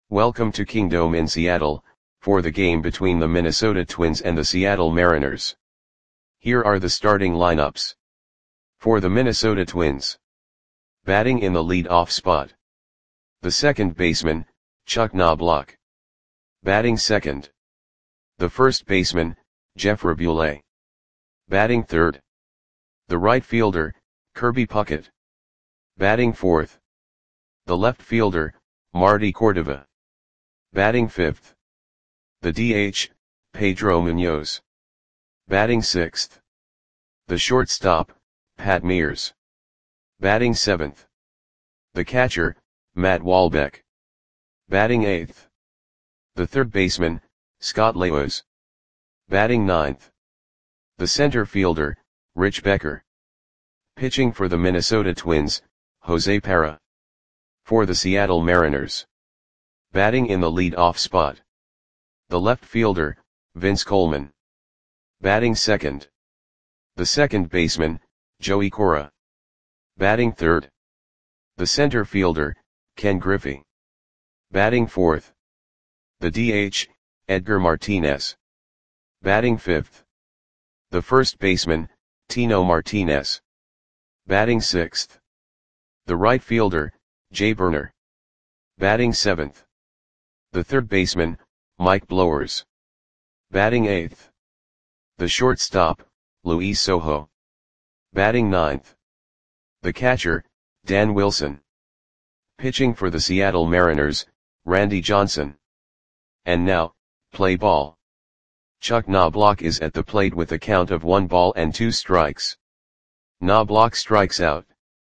Welcome to Kingdome in Seattle, for the game between the Minnesota Twins and the Seattle Mariners. Here are the starting lineups. For the Minnesota Twins. Batting in the lead-off spot. The second baseman, Chuck Knobloch. Batting second. The first baseman, Jeff Raboulet. Batting third. The right fielder, Kirby Puckett. Batting fourth. The left fielder, Marty Cordova. Batting fifth. The DH, Pedro Munoz. Batting sixth. The shortstop, Pat Mears. Batting seventh. The catcher, Matt Wahlbeck. Batting eighth. The third baseman, Scott Laos. Batting ninth. The center fielder, Rich Becker. Pitching for the Minnesota Twins, Jose Parra. For the Seattle Mariners. Batting in the lead-off spot. The left fielder, Vince Coleman. Batting second. The second baseman, Joey Cora. Batting third. The center fielder, Ken Griffey. Batting fourth. The DH, Edgar Martinez. Batting fifth. The first baseman, Tino Martinez. Batting sixth. The right fielder, Jay Burner. Batting seventh. The third baseman, Mike Blowers. Batting eighth. The shortstop, Luis Sojo. Batting ninth. The catcher, Dan Wilson. Pitching for the Seattle Mariners, Randy Johnson. And now, play ball. Chuck Knobloch is at the plate with a count of 1 ball and 2 strikes. Knobloch strikes out.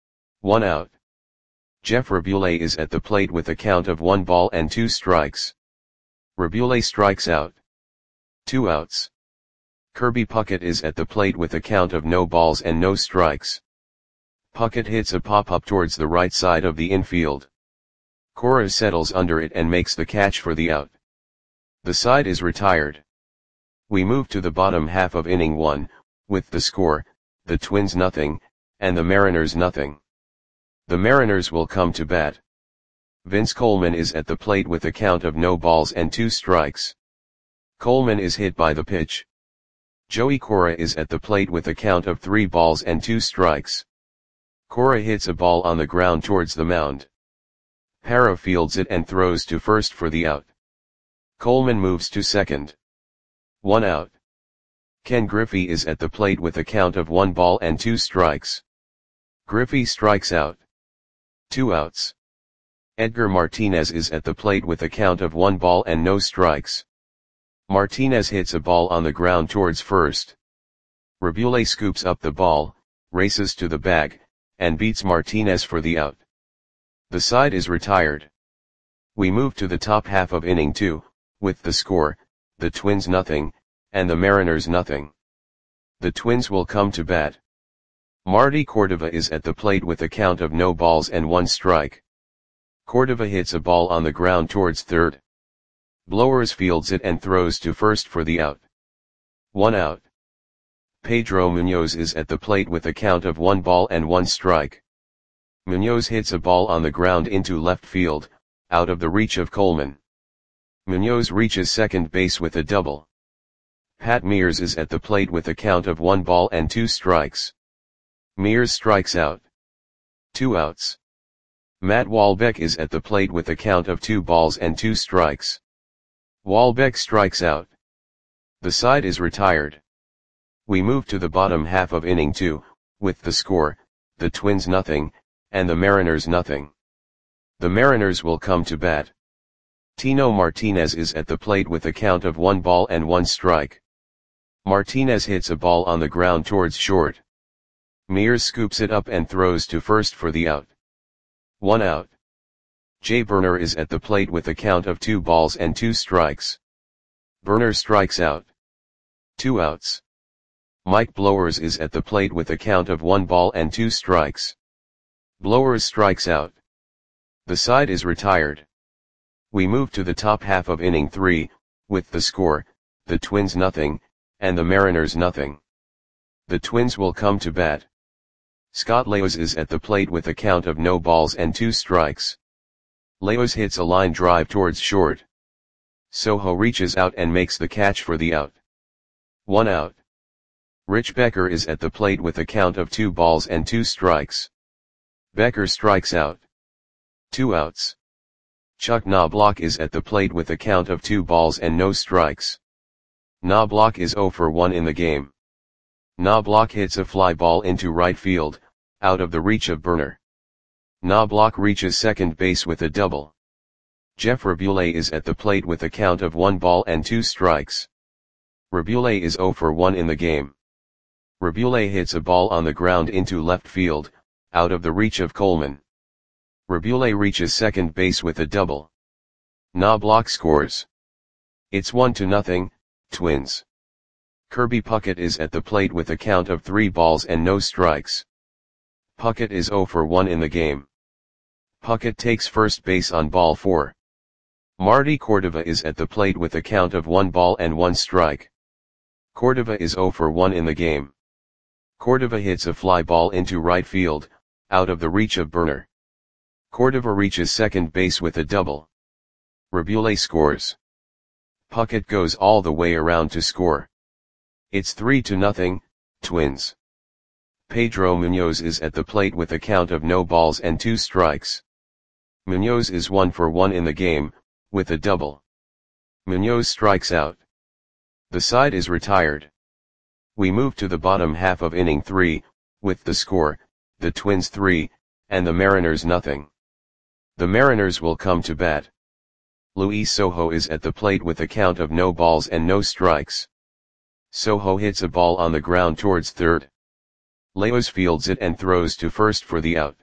1 out. Jeff Raboulet is at the plate with a count of 1 ball and 2 strikes. Raboulet strikes out. 2 outs. Kirby Puckett is at the plate with a count of no balls and no strikes. Puckett hits a pop-up towards the right side of the infield. Cora settles under it and makes the catch for the out. The side is retired. We move to the bottom half of inning 1, with the score, the Twins nothing, and the Mariners nothing. The Mariners will come to bat. Vince Coleman is at the plate with a count of no balls and 2 strikes. Coleman is hit by the pitch. Joey Cora is at the plate with a count of 3 balls and 2 strikes. Cora hits a ball on the ground towards the mound. Parra fields it and throws to first for the out. Coleman moves to second. 1 out. Ken Griffey is at the plate with a count of 1 ball and 2 strikes. Griffey strikes out. 2 outs. Edgar Martinez is at the plate with a count of 1 ball and no strikes. Martinez hits a ball on the ground towards first. Raboulet scoops up the ball, races to the bag, and beats Martinez for the out. The side is retired. We move to the top half of inning 2, with the score, the Twins nothing, and the Mariners nothing. The Twins will come to bat. Marty Cordova is at the plate with a count of no balls and 1 strike. Cordova hits a ball on the ground towards third. Blowers fields it and throws to first for the out. 1 out. Pedro Munoz is at the plate with a count of 1 ball and 1 strike. Munoz hits a ball on the ground into left field, out of the reach of Coleman. Munoz reaches second base with a double. Pat Mears is at the plate with a count of 1 ball and 2 strikes. Mears strikes out. 2 outs. Matt Wahlbeck is at the plate with a count of 2 balls and 2 strikes. Wahlbeck strikes out. The side is retired. We move to the bottom half of inning 2, with the score, the Twins nothing, and the Mariners nothing. The Mariners will come to bat. Tino Martinez is at the plate with a count of 1 ball and 1 strike. Martinez hits a ball on the ground towards short. Mears scoops it up and throws to first for the out. 1 out. Jay Burner is at the plate with a count of 2 balls and 2 strikes. Burner strikes out. 2 outs. Mike Blowers is at the plate with a count of 1 ball and 2 strikes. Blowers strikes out. The side is retired. We move to the top half of inning 3, with the score, the Twins nothing, and the Mariners nothing. The Twins will come to bat. Scott Laos is at the plate with a count of no balls and 2 strikes. Leos hits a line drive towards short. Soho reaches out and makes the catch for the out. 1 out. Rich Becker is at the plate with a count of 2 balls and 2 strikes. Becker strikes out. 2 outs. Chuck Knobloch is at the plate with a count of 2 balls and no strikes. Knobloch is 0 for 1 in the game. Knobloch hits a fly ball into right field, out of the reach of Burner. Knobloch reaches second base with a double. Jeff Rabule is at the plate with a count of 1 ball and 2 strikes. Rabule is 0 for 1 in the game. Rabule hits a ball on the ground into left field, out of the reach of Coleman. Rabule reaches second base with a double. Knobloch scores. It's 1-0, Twins. Kirby Puckett is at the plate with a count of 3 balls and no strikes. Puckett is 0 for 1 in the game. Puckett takes first base on ball 4. Marty Cordova is at the plate with a count of 1 ball and 1 strike. Cordova is 0 for 1 in the game. Cordova hits a fly ball into right field, out of the reach of Burner. Cordova reaches second base with a double. Rabule scores. Puckett goes all the way around to score. It's 3-0, Twins. Pedro Munoz is at the plate with a count of no balls and 2 strikes. Munoz is 1 for 1 in the game, with a double. Munoz strikes out. The side is retired. We move to the bottom half of inning 3, with the score, the Twins 3, and the Mariners nothing. The Mariners will come to bat. Luis Soho is at the plate with a count of no balls and no strikes. Soho hits a ball on the ground towards third. Leos fields it and throws to first for the out.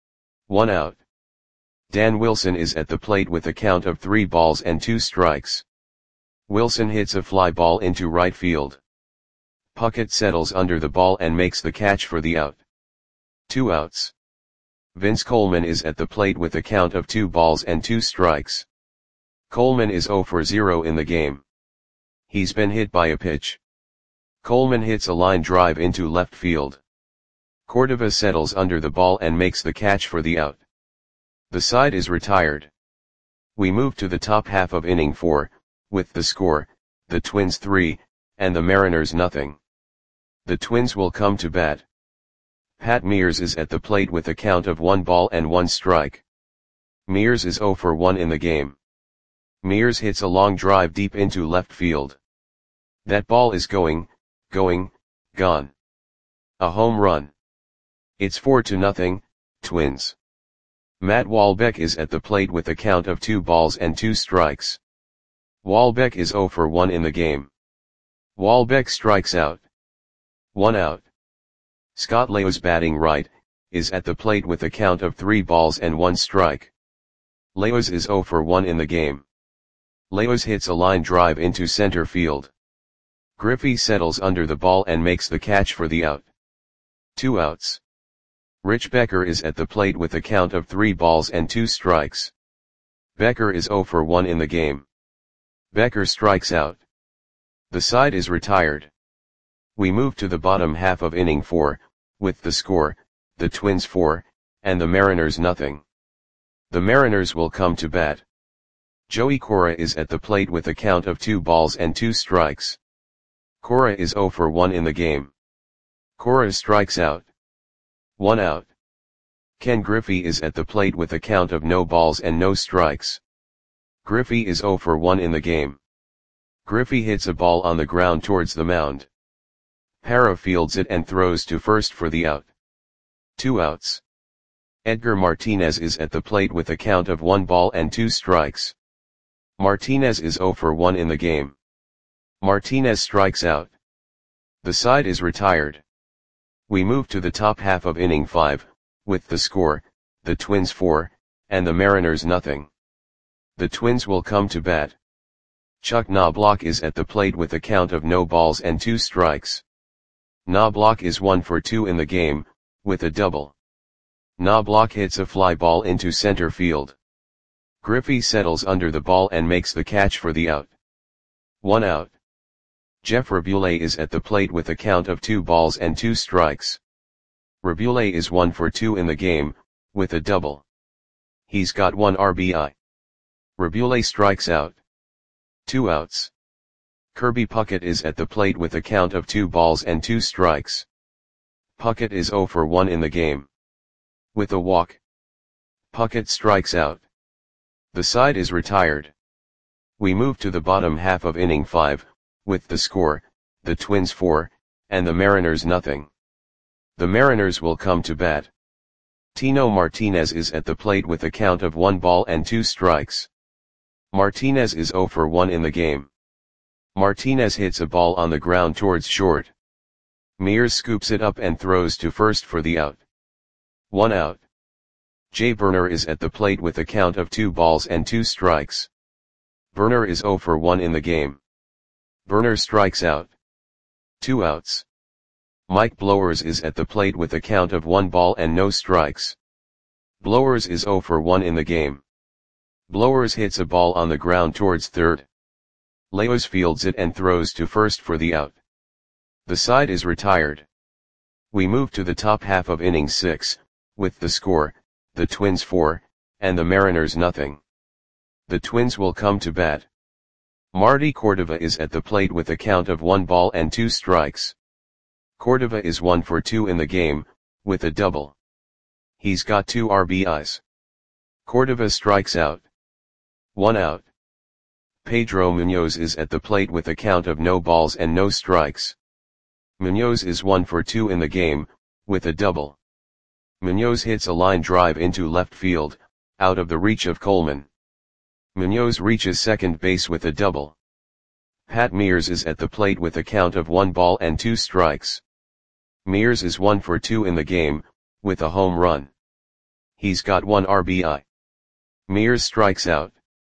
1 out. Dan Wilson is at the plate with a count of 3 balls and 2 strikes. Wilson hits a fly ball into right field. Puckett settles under the ball and makes the catch for the out. 2 outs. Vince Coleman is at the plate with a count of 2 balls and 2 strikes. Coleman is 0 for 0 in the game. He's been hit by a pitch. Coleman hits a line drive into left field. Cordova settles under the ball and makes the catch for the out. The side is retired. We move to the top half of inning 4, with the score, the Twins 3, and the Mariners nothing. The Twins will come to bat. Pat Mears is at the plate with a count of 1 ball and 1 strike. Mears is 0 for 1 in the game. Mears hits a long drive deep into left field. That ball is gone. A home run. It's 4-0, Twins. Matt Walbeck is at the plate with a count of 2 balls and 2 strikes. Walbeck is 0 for 1 in the game. Walbeck strikes out. 1 out. Scott Leos, batting right, is at the plate with a count of 3 balls and 1 strike. Leos is 0 for 1 in the game. Leos hits a line drive into center field. Griffey settles under the ball and makes the catch for the out. 2 outs. Rich Becker is at the plate with a count of 3 balls and 2 strikes. Becker is 0 for 1 in the game. Becker strikes out. The side is retired. We move to the bottom half of inning 4, with the score, the Twins 4, and the Mariners nothing. The Mariners will come to bat. Joey Cora is at the plate with a count of 2 balls and 2 strikes. Cora is 0 for 1 in the game. Cora strikes out. 1 out. Ken Griffey is at the plate with a count of no balls and no strikes. Griffey is 0 for 1 in the game. Griffey hits a ball on the ground towards the mound. Parra fields it and throws to first for the out. 2 outs. Edgar Martinez is at the plate with a count of 1 ball and 2 strikes. Martinez is 0 for 1 in the game. Martinez strikes out. The side is retired. We move to the top half of inning 5, with the score, the Twins 4, and the Mariners nothing. The Twins will come to bat. Chuck Knobloch is at the plate with a count of no balls and 2 strikes. Knobloch is 1 for 2 in the game, with a double. Knobloch hits a fly ball into center field. Griffey settles under the ball and makes the catch for the out. 1 out. Jeff Rabule is at the plate with a count of 2 balls and 2 strikes. Rabule is 1 for 2 in the game, with a double. He's got 1 RBI. Rabule strikes out. 2 outs. Kirby Puckett is at the plate with a count of 2 balls and 2 strikes. Puckett is 0 for 1 in the game. With a walk, Puckett strikes out. The side is retired. We move to the bottom half of inning 5, with the score, the Twins 4, and the Mariners nothing. The Mariners will come to bat. Tino Martinez is at the plate with a count of 1 ball and 2 strikes. Martinez is 0 for 1 in the game. Martinez hits a ball on the ground towards short. Mears scoops it up and throws to first for the out. 1 out. Jay Burner is at the plate with a count of 2 balls and 2 strikes. Burner is 0 for 1 in the game. Burner strikes out. 2 outs. Mike Blowers is at the plate with a count of 1 ball and no strikes. Blowers is 0 for 1 in the game. Blowers hits a ball on the ground towards third. Leos fields it and throws to first for the out. The side is retired. We move to the top half of inning 6, with the score, the Twins 4, and the Mariners nothing. The Twins will come to bat. Marty Cordova is at the plate with a count of 1 ball and 2 strikes. Cordova is 1 for 2 in the game, with a double. He's got 2 RBIs. Cordova strikes out. 1 out. Pedro Munoz is at the plate with a count of no balls and no strikes. Munoz is 1 for 2 in the game, with a double. Munoz hits a line drive into left field, out of the reach of Coleman. Munoz reaches second base with a double. Pat Mears is at the plate with a count of 1 ball and 2 strikes. Mears is 1 for 2 in the game, with a home run. He's got 1 RBI. Mears strikes out.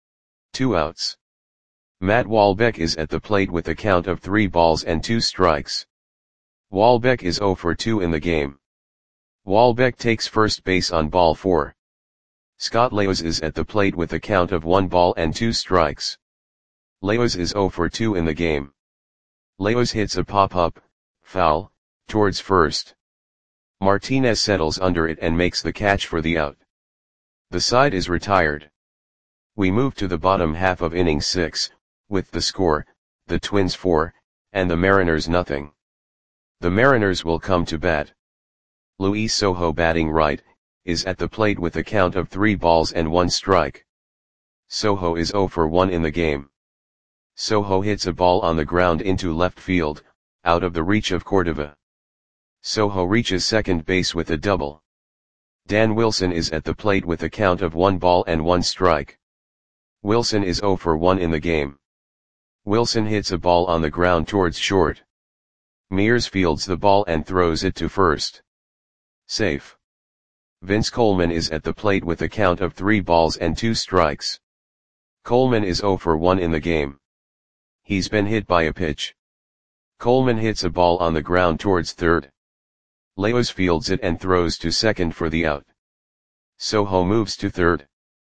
2 outs. Matt Walbeck is at the plate with a count of 3 balls and 2 strikes. Walbeck is 0 for 2 in the game. Walbeck takes first base on ball 4. Scott Leos is at the plate with a count of 1 ball and 2 strikes. Leos is 0 for 2 in the game. Leos hits a pop-up, foul, towards first. Martinez settles under it and makes the catch for the out. The side is retired. We move to the bottom half of inning 6, with the score, the Twins 4, and the Mariners nothing. The Mariners will come to bat. Luis Sojo batting right, is at the plate with a count of 3 balls and 1 strike. Sojo is 0 for 1 in the game. Sojo hits a ball on the ground into left field, out of the reach of Cordova. Sojo reaches second base with a double. Dan Wilson is at the plate with a count of 1 ball and 1 strike. Wilson is 0 for 1 in the game. Wilson hits a ball on the ground towards short. Mears fields the ball and throws it to first. Safe. Vince Coleman is at the plate with a count of 3 balls and 2 strikes. Coleman is 0 for 1 in the game. He's been hit by a pitch. Coleman hits a ball on the ground towards third. Leos fields it and throws to second for the out. Sojo moves to third.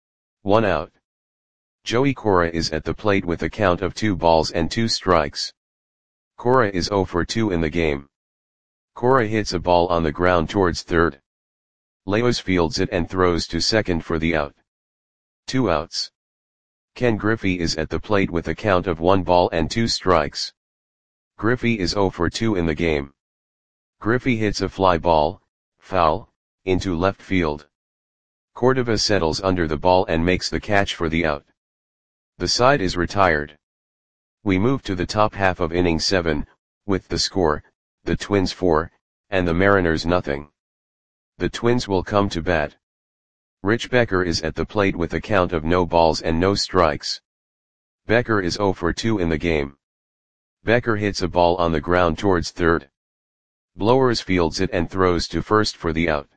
1 out. Joey Cora is at the plate with a count of 2 balls and 2 strikes. Cora is 0 for 2 in the game. Cora hits a ball on the ground towards third. Leos fields it and throws to second for the out. 2 outs. Ken Griffey is at the plate with a count of 1 ball and 2 strikes. Griffey is 0 for 2 in the game. Griffey hits a fly ball, foul, into left field. Cordova settles under the ball and makes the catch for the out. The side is retired. We move to the top half of inning 7, with the score, the Twins 4, and the Mariners nothing. The Twins will come to bat. Rich Becker is at the plate with a count of no balls and no strikes. Becker is 0 for 2 in the game. Becker hits a ball on the ground towards third. Blowers fields it and throws to first for the out.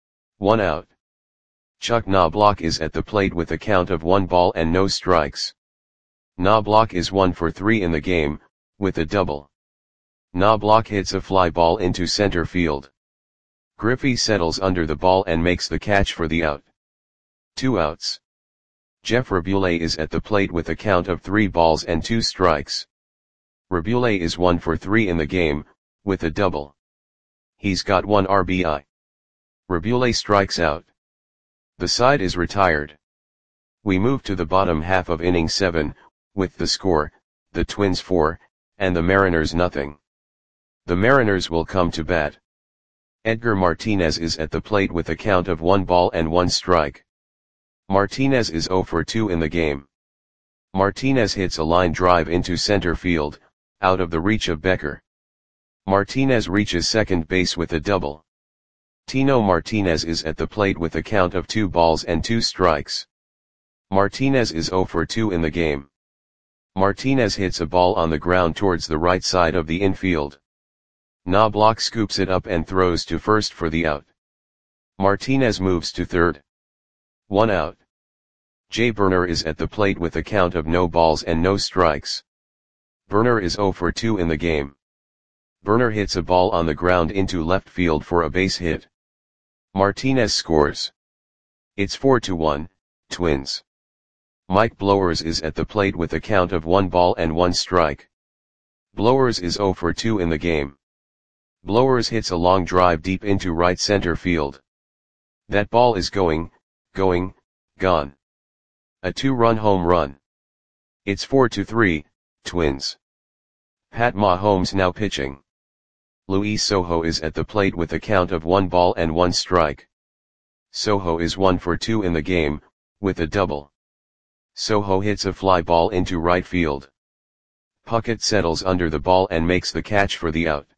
1 out. Chuck Knobloch is at the plate with a count of 1 ball and no strikes. Knobloch is 1 for 3 in the game, with a double. Knobloch hits a fly ball into center field. Griffey settles under the ball and makes the catch for the out. 2 outs. Jeff Rabule is at the plate with a count of 3 balls and 2 strikes. Rabule is 1 for 3 in the game, with a double. He's got 1 RBI. Rabule strikes out. The side is retired. We move to the bottom half of inning 7, with the score, the Twins 4, and the Mariners nothing. The Mariners will come to bat. Edgar Martinez is at the plate with a count of 1 ball and 1 strike. Martinez is 0 for 2 in the game. Martinez hits a line drive into center field, out of the reach of Becker. Martinez reaches second base with a double. Tino Martinez is at the plate with a count of 2 balls and 2 strikes. Martinez is 0 for 2 in the game. Martinez hits a ball on the ground towards the right side of the infield. Knobloch scoops it up and throws to first for the out. Martinez moves to third. 1 out. Jay Burner is at the plate with a count of no balls and no strikes. Burner is 0 for 2 in the game. Burner hits a ball on the ground into left field for a base hit. Martinez scores. It's 4-1, Twins. Mike Blowers is at the plate with a count of 1 ball and 1 strike. Blowers is 0 for 2 in the game. Blowers hits a long drive deep into right center field. That ball is gone. A 2-run home run. It's 4-3, Twins. Pat Mahomes now pitching. Luis Sojo is at the plate with a count of 1 ball and 1 strike. Sojo is 1 for 2 in the game, with a double. Sojo hits a fly ball into right field. Puckett settles under the ball and makes the catch for the out.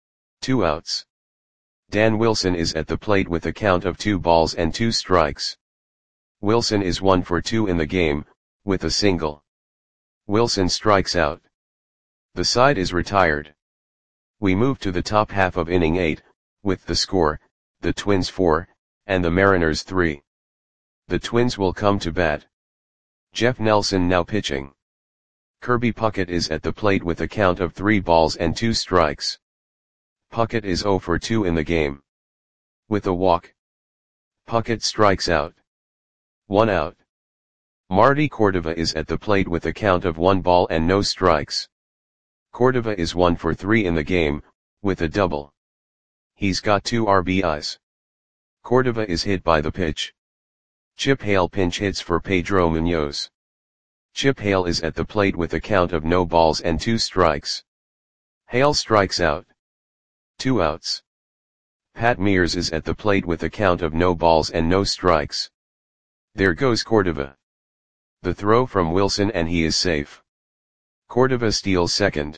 2 outs. Dan Wilson is at the plate with a count of 2 balls and 2 strikes. Wilson is 1 for 2 in the game, with a single. Wilson strikes out. The side is retired. We move to the top half of inning 8, with the score, the Twins 4, and the Mariners 3. The Twins will come to bat. Jeff Nelson now pitching. Kirby Puckett is at the plate with a count of 3 balls and 2 strikes. Puckett is 0 for 2 in the game. With a walk. Puckett strikes out. 1 out. Marty Cordova is at the plate with a count of 1 ball and no strikes. Cordova is 1 for 3 in the game, with a double. He's got 2 RBIs. Cordova is hit by the pitch. Chip Hale pinch hits for Pedro Munoz. Chip Hale is at the plate with a count of no balls and 2 strikes. Hale strikes out. 2 outs. Pat Mears is at the plate with a count of no balls and no strikes. There goes Cordova. The throw from Wilson and he is safe. Cordova steals second.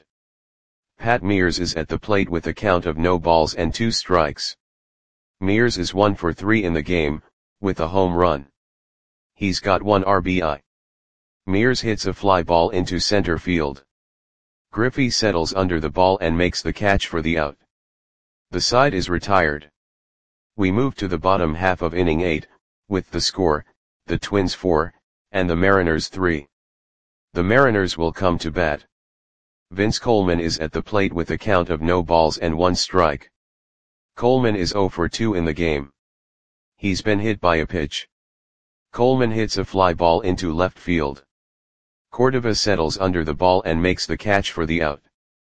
Pat Mears is at the plate with a count of no balls and 2 strikes. Mears is 1 for 3 in the game, with a home run. He's got 1 RBI. Mears hits a fly ball into center field. Griffey settles under the ball and makes the catch for the out. The side is retired. We move to the bottom half of inning 8, with the score, the Twins 4, and the Mariners 3. The Mariners will come to bat. Vince Coleman is at the plate with a count of no balls and 1 strike. Coleman is 0 for 2 in the game. He's been hit by a pitch. Coleman hits a fly ball into left field. Cordova settles under the ball and makes the catch for the out.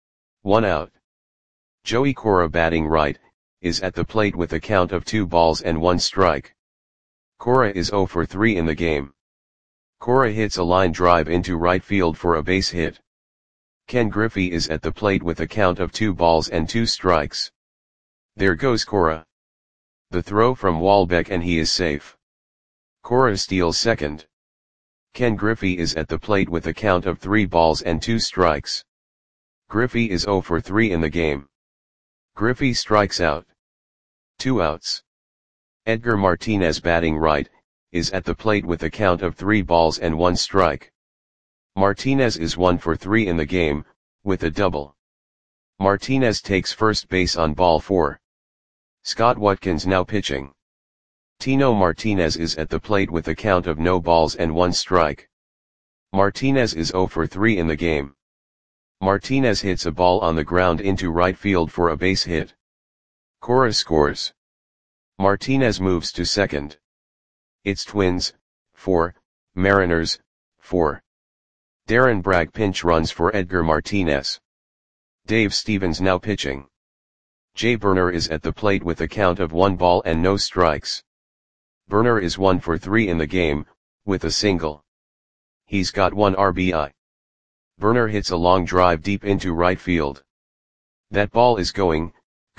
1 out. Joey Cora batting right, is at the plate with a count of 2 balls and 1 strike. Cora is 0 for 3 in the game. Cora hits a line drive into right field for a base hit. Ken Griffey is at the plate with a count of 2 balls and 2 strikes. There goes Cora. The throw from Walbeck and he is safe. Cora steals second. Ken Griffey is at the plate with a count of 3 balls and 2 strikes. Griffey is 0 for 3 in the game. Griffey strikes out. 2 outs. Edgar Martinez batting right, is at the plate with a count of 3 balls and 1 strike. Martinez is 1 for 3 in the game, with a double. Martinez takes first base on ball 4. Scott Watkins now pitching. Tino Martinez is at the plate with a count of no balls and 1 strike. Martinez is 0 for 3 in the game. Martinez hits a ball on the ground into right field for a base hit. Cora scores. Martinez moves to second. It's Twins, 4, Mariners, 4. Darren Bragg pinch runs for Edgar Martinez. Dave Stevens now pitching. Jay Burner is at the plate with a count of 1 ball and no strikes. Verner is 1 for 3 in the game, with a single. He's got 1 RBI. Verner hits a long drive deep into right field. That ball is gone.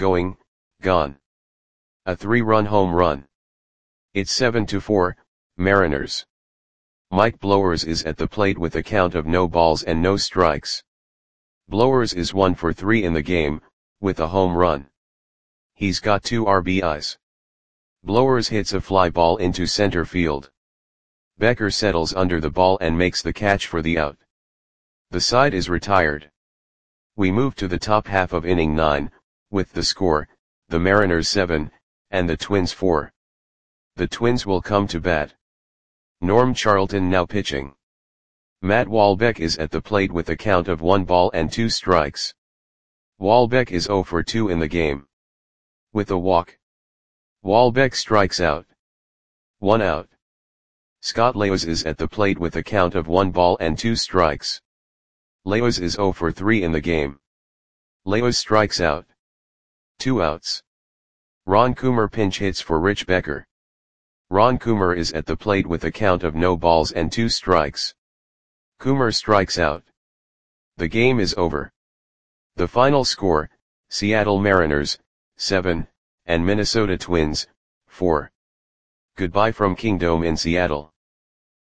A 3-run home run. It's 7-4, Mariners. Mike Blowers is at the plate with a count of no balls and no strikes. Blowers is 1 for 3 in the game, with a home run. He's got 2 RBIs. Blowers hits a fly ball into center field. Becker settles under the ball and makes the catch for the out. The side is retired. We move to the top half of inning 9, with the score, the Mariners 7, and the Twins 4. The Twins will come to bat. Norm Charlton now pitching. Matt Wahlbeck is at the plate with a count of 1 ball and 2 strikes. Wahlbeck is 0 for 2 in the game. With a walk. Wahlbeck strikes out. 1 out. Scott Leos is at the plate with a count of 1 ball and 2 strikes. Leos is 0 for 3 in the game. Leos strikes out. 2 outs. Ron Coomer pinch hits for Rich Becker. Ron Coomer is at the plate with a count of no balls and 2 strikes. Coomer strikes out. The game is over. The final score, Seattle Mariners, 7, and Minnesota Twins, 4. Goodbye from Kingdome in Seattle.